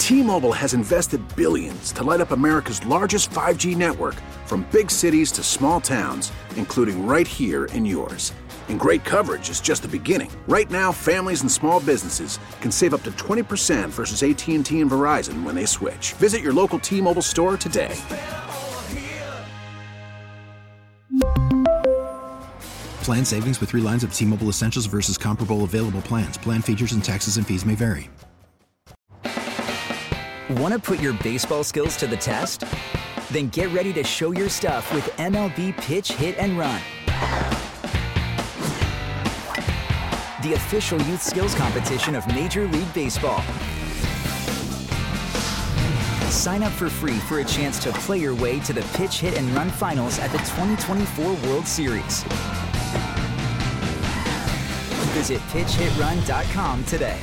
T-Mobile has invested billions to light up America's largest 5G network, from big cities to small towns, including right here in yours. And great coverage is just the beginning. Right now, families and small businesses can save up to 20% versus AT&T and Verizon when they switch. Visit your local T-Mobile store today. Plan savings with 3 lines of T-Mobile Essentials versus comparable available plans. Plan features and taxes and fees may vary. Want to put your baseball skills to the test? Then get ready to show your stuff with MLB Pitch, Hit, and Run, the official youth skills competition of Major League Baseball. Sign up for free for a chance to play your way to the Pitch, Hit, and Run finals at the 2024 World Series. Visit pitchhitrun.com today.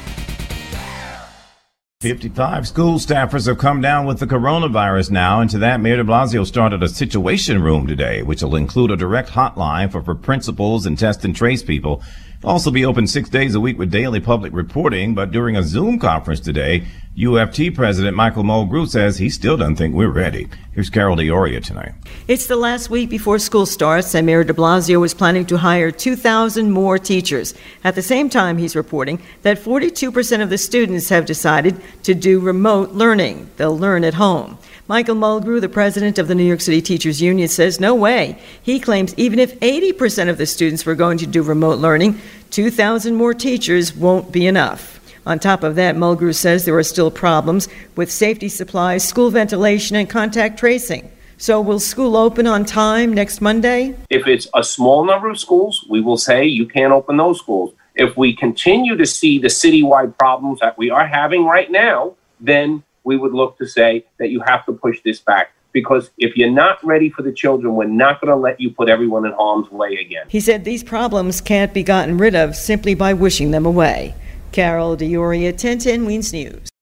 55 school staffers have come down with the coronavirus now, and to that, Mayor de Blasio started a situation room today, which will include a direct hotline for principals and test and trace people. It'll also be open 6 days a week with daily public reporting, but during a Zoom conference today, UFT President Michael Mulgrew says he still doesn't think we're ready. Here's Carol DeOria tonight. It's the last week before school starts, and Mayor de Blasio is planning to hire 2,000 more teachers. At the same time, he's reporting that 42% of the students have decided to do remote learning. They'll learn at home. Michael Mulgrew, the president of the New York City Teachers Union, says no way. He claims even if 80% of the students were going to do remote learning, 2,000 more teachers won't be enough. On top of that, Mulgrew says there are still problems with safety supplies, school ventilation, and contact tracing. So will school open on time next Monday? If it's a small number of schools, we will say you can't open those schools. If we continue to see the citywide problems that we are having right now, then we would look to say that you have to push this back. Because if you're not ready for the children, we're not going to let you put everyone in harm's way again. He said these problems can't be gotten rid of simply by wishing them away. Carol DeOria, 1010 Weens News.